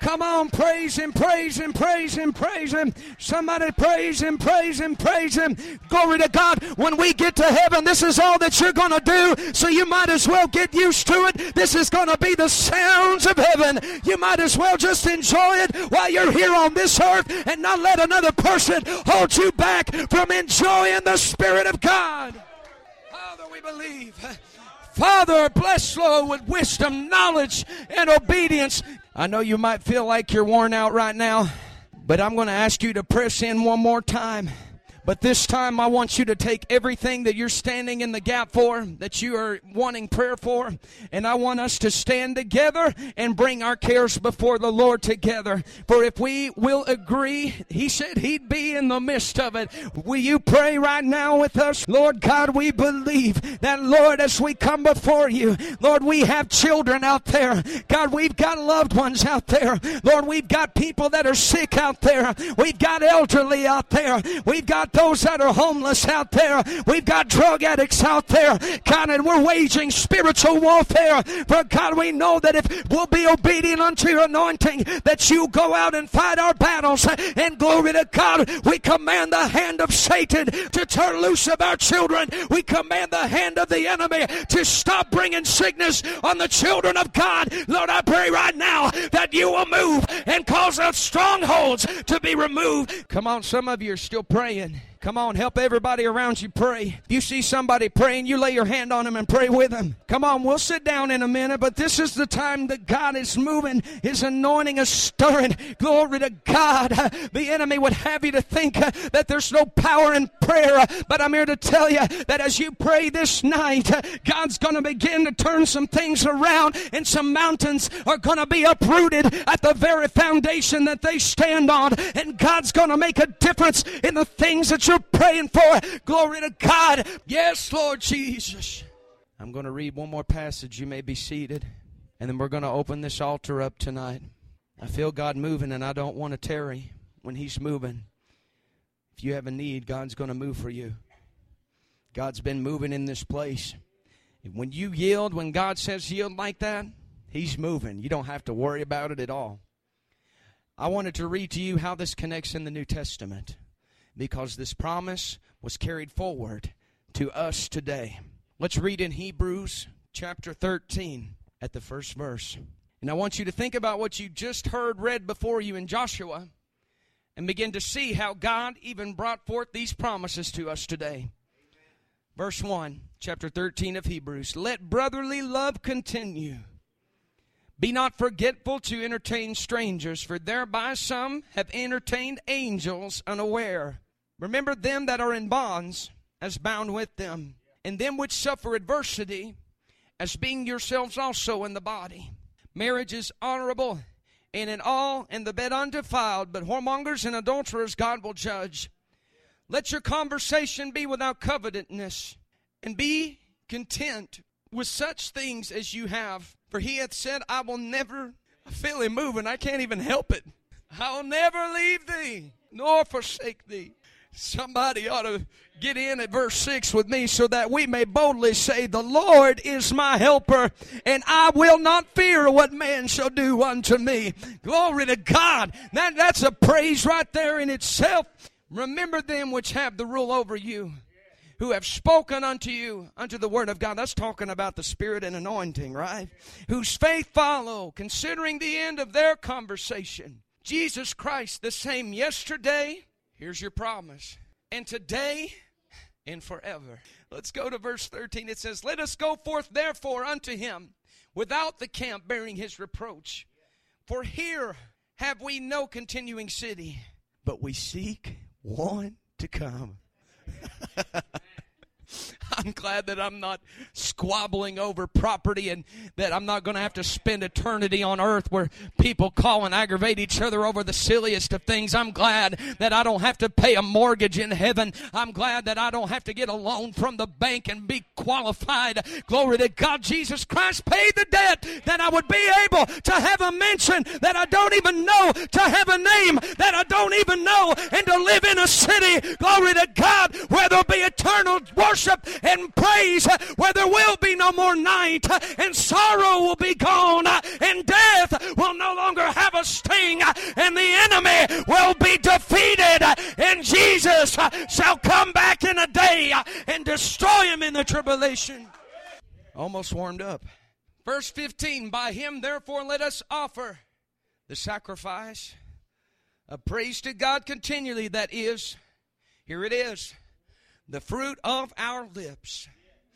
Come on, praise Him, praise Him, praise Him, praise Him. Somebody praise Him, praise Him, praise Him. Glory to God. When we get to heaven, this is all that you're going to do, so you might as well get used to it. This is going to be the sounds of heaven. You might as well just enjoy it while you're here on this earth and not let another person hold you back from enjoying the Spirit of God. Father, we believe. Father, bless Lord with wisdom, knowledge, and obedience. I know you might feel like you're worn out right now, but I'm going to ask you to press in one more time. But this time I want you to take everything that you're standing in the gap for, that you are wanting prayer for, and I want us to stand together and bring our cares before the Lord together. For if we will agree, He said He'd be in the midst of it. Will you pray right now with us? Lord God, we believe that, Lord, as we come before you, Lord, we have children out there. God, we've got loved ones out there. Lord, we've got people that are sick out there. We've got elderly out there. We've got those that are homeless out there. We've got drug addicts out there. God, and we're waging spiritual warfare. But God, we know that if we'll be obedient unto your anointing, that you go out and fight our battles. And glory to God, we command the hand of Satan to turn loose of our children. We command the hand of the enemy to stop bringing sickness on the children of God. Lord, I pray right now that you will move and cause those strongholds to be removed. Come on, some of you are still praying. Come on, help everybody around you pray. If you see somebody praying, you lay your hand on them and pray with them. Come on, we'll sit down in a minute, but this is the time that God is moving. His anointing is stirring. Glory to God. The enemy would have you to think that there's no power in prayer, but I'm here to tell you that as you pray this night, God's going to begin to turn some things around, and some mountains are going to be uprooted at the very foundation that they stand on, and God's going to make a difference in the things that you're praying for. Glory to God. Yes, Lord Jesus. I'm going to read one more passage. You may be seated. And then we're going to open this altar up tonight. I feel God moving, and I don't want to tarry when He's moving. If you have a need, God's going to move for you. God's been moving in this place. When you yield, when God says yield like that, He's moving. You don't have to worry about it at all. I wanted to read to you how this connects in the New Testament, because this promise was carried forward to us today. Let's read in Hebrews chapter 13 at the first verse. And I want you to think about what you just heard read before you in Joshua and begin to see how God even brought forth these promises to us today. Verse 1, chapter 13 of Hebrews. Let brotherly love continue. Be not forgetful to entertain strangers, for thereby some have entertained angels unaware. Remember them that are in bonds, as bound with them, and them which suffer adversity, as being yourselves also in the body. Marriage is honorable, and in all, and the bed undefiled, but whoremongers and adulterers God will judge. Let your conversation be without covetousness, and be content with such things as you have. For He hath said, I will never, I feel Him moving, I can't even help it. I will never leave thee, nor forsake thee. Somebody ought to get in at verse 6 with me, so that we may boldly say, the Lord is my helper, and I will not fear what man shall do unto me. Glory to God. That's a praise right there in itself. Remember them which have the rule over you, who have spoken unto you unto the word of God. That's talking about the Spirit and anointing, right? Whose faith follow, considering the end of their conversation. Jesus Christ, the same yesterday. Here's your promise. And today and forever. Let's go to verse 13. It says, let us go forth therefore unto Him without the camp, bearing His reproach. For here have we no continuing city, but we seek one to come. I'm glad that I'm not squabbling over property, and that I'm not going to have to spend eternity on earth where people call and aggravate each other over the silliest of things. I'm glad that I don't have to pay a mortgage in heaven. I'm glad that I don't have to get a loan from the bank and be qualified. Glory to God. Jesus Christ paid the debt that I would be able to have a mansion that I don't even know, to have a name that I don't even know, and to live in a city, glory to God, where there'll be eternal worship and praise, where there will be no more night, and sorrow will be gone, and death will no longer have a sting and the enemy will be defeated, and Jesus shall come back in a day and destroy him in the tribulation. Almost warmed up. Verse 15, by him therefore let us offer the sacrifice of praise to God continually, that is, here it is, the fruit of our lips,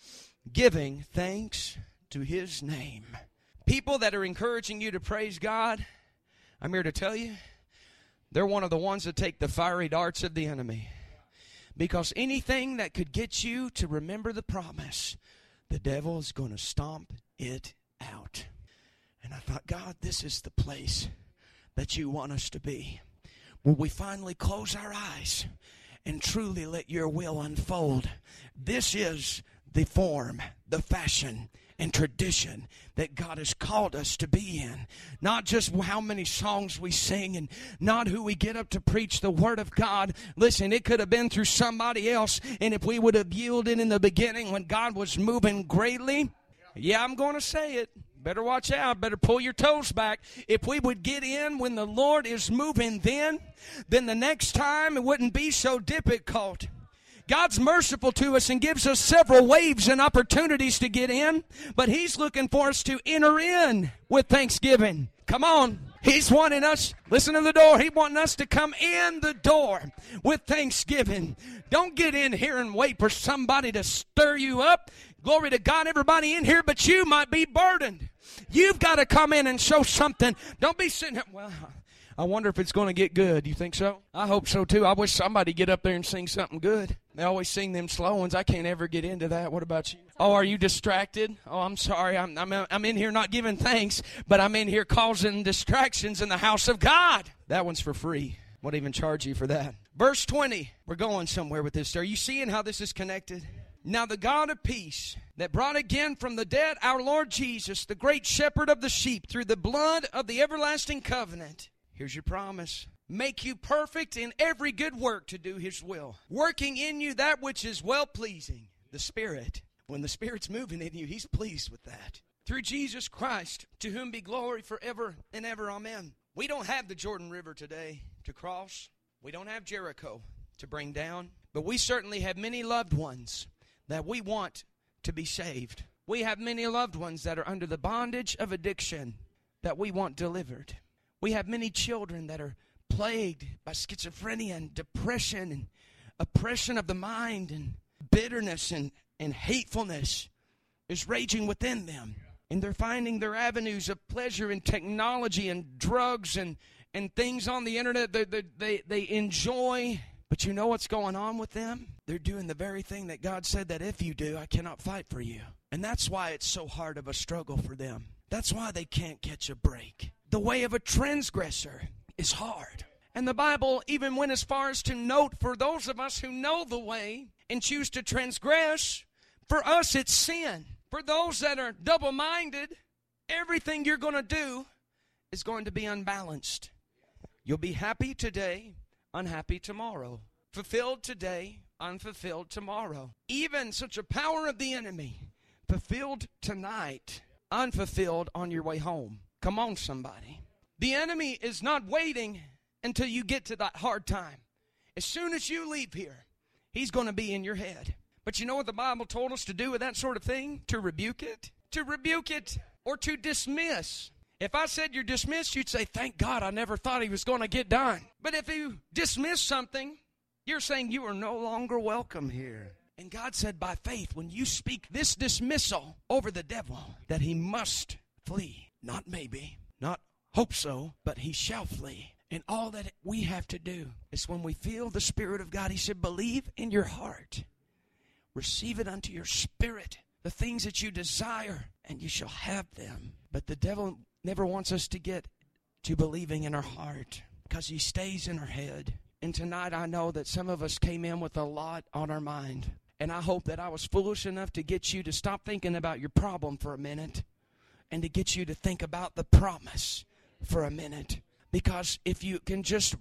giving thanks to his name. People that are encouraging you to praise God, I'm here to tell you, they're one of the ones that take the fiery darts of the enemy. Because anything that could get you to remember the promise, the devil is going to stomp it out. And I thought, God, this is the place that you want us to be. When we finally close our eyes and truly let your will unfold. This is the form, the fashion, and tradition that God has called us to be in. Not just how many songs we sing and not who we get up to preach the Word of God. Listen, it could have been through somebody else, and if we would have yielded in the beginning when God was moving greatly, yeah, I'm going to say it. Better watch out. Better pull your toes back. If we would get in when the Lord is moving then the next time it wouldn't be so difficult. God's merciful to us and gives us several waves and opportunities to get in, but he's looking for us to enter in with thanksgiving. Come on. He's wanting us, listen to the door, he's wanting us to come in the door with thanksgiving. Don't get in here and wait for somebody to stir you up. Glory to God, everybody in here, but you might be burdened. You've got to come in and show something. Don't be sitting there, well, I wonder if it's going to get good. You think so? I hope so too. I wish somebody get up there and sing something good. They always sing them slow ones. I can't ever get into that. What about you? Oh, are you distracted? Oh, I'm sorry. I'm in here not giving thanks, but I'm in here causing distractions in the house of God. That one's for free. Won't even charge you for that. Verse 20. We're going somewhere with this. Are you seeing how this is connected? Now the God of peace that brought again from the dead our Lord Jesus, the great shepherd of the sheep, through the blood of the everlasting covenant. Here's your promise. Make you perfect in every good work to do his will, working in you that which is well-pleasing. The Spirit. When the Spirit's moving in you, he's pleased with that. Through Jesus Christ, to whom be glory forever and ever. Amen. We don't have the Jordan River today to cross. We don't have Jericho to bring down. But we certainly have many loved ones that we want to be saved. We have many loved ones that are under the bondage of addiction that we want delivered. We have many children that are plagued by schizophrenia and depression and oppression of the mind, and bitterness and hatefulness is raging within them. And they're finding their avenues of pleasure in technology and drugs and things on the internet that they enjoy. But you know what's going on with them? They're doing the very thing that God said that if you do, I cannot fight for you. And that's why it's so hard of a struggle for them. That's why they can't catch a break. The way of a transgressor is hard. And the Bible even went as far as to note, for those of us who know the way and choose to transgress, for us it's sin. For those that are double-minded, everything you're going to do is going to be unbalanced. You'll be happy today, unhappy tomorrow. Fulfilled today, unfulfilled tomorrow. Even such a power of the enemy, fulfilled tonight, unfulfilled on your way home. Come on, somebody. The enemy is not waiting until you get to that hard time. As soon as you leave here, he's going to be in your head. But you know what the Bible told us to do with that sort of thing? To rebuke it. To rebuke it or to dismiss. If I said you're dismissed, you'd say, thank God, I never thought he was going to get done. But if you dismiss something, you're saying you are no longer welcome here. And God said by faith, when you speak this dismissal over the devil, that he must flee. Not maybe, not hope so, but he shall flee. And all that we have to do is when we feel the Spirit of God, he said, believe in your heart. Receive it unto your spirit, the things that you desire, and you shall have them. But the devil never wants us to get to believing in our heart because he stays in our head. And tonight I know that some of us came in with a lot on our mind. And I hope that I was foolish enough to get you to stop thinking about your problem for a minute and to get you to think about the promise for a minute. Because if you can just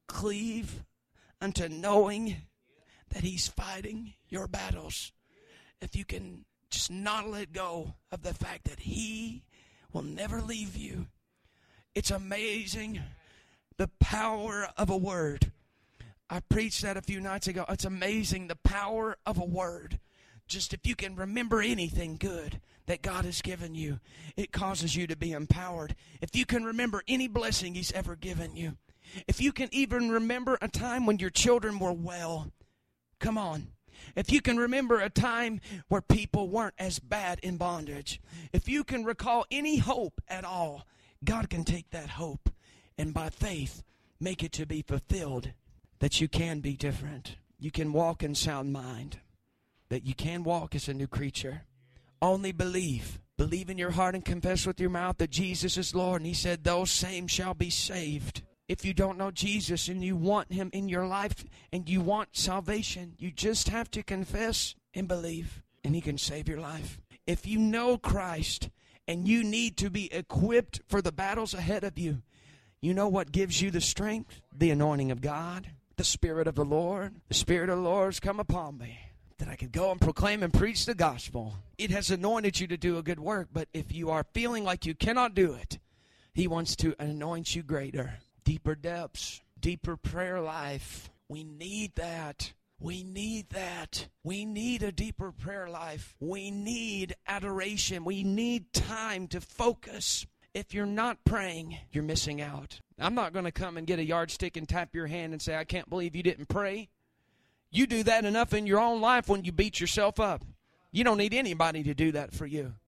cleave unto knowing that he's fighting your battles, if you can just not let go of the fact that he will never leave you, it's amazing. The power of a word. I preached that a few nights ago. It's amazing, the power of a word. Just if you can remember anything good that God has given you, it causes you to be empowered. If you can remember any blessing He's ever given you, if you can even remember a time when your children were well, come on. If you can remember a time where people weren't as bad in bondage, if you can recall any hope at all, God can take that hope and by faith make it to be fulfilled, that you can be different. You can walk in sound mind, that you can walk as a new creature. Only believe. Believe in your heart and confess with your mouth that Jesus is Lord. And He said, those same shall be saved. If you don't know Jesus and you want Him in your life and you want salvation, you just have to confess and believe, and He can save your life. If you know Christ and you need to be equipped for the battles ahead of you, you know what gives you the strength? The anointing of God, the Spirit of the Lord. The Spirit of the Lord has come upon me, that I could go and proclaim and preach the gospel. It has anointed you to do a good work, but if you are feeling like you cannot do it, He wants to anoint you greater. Deeper depths, deeper prayer life. We need that. We need that. We need a deeper prayer life. We need adoration. We need time to focus. If you're not praying, you're missing out. I'm not going to come and get a yardstick and tap your hand and say, I can't believe you didn't pray. You do that enough in your own life when you beat yourself up. You don't need anybody to do that for you.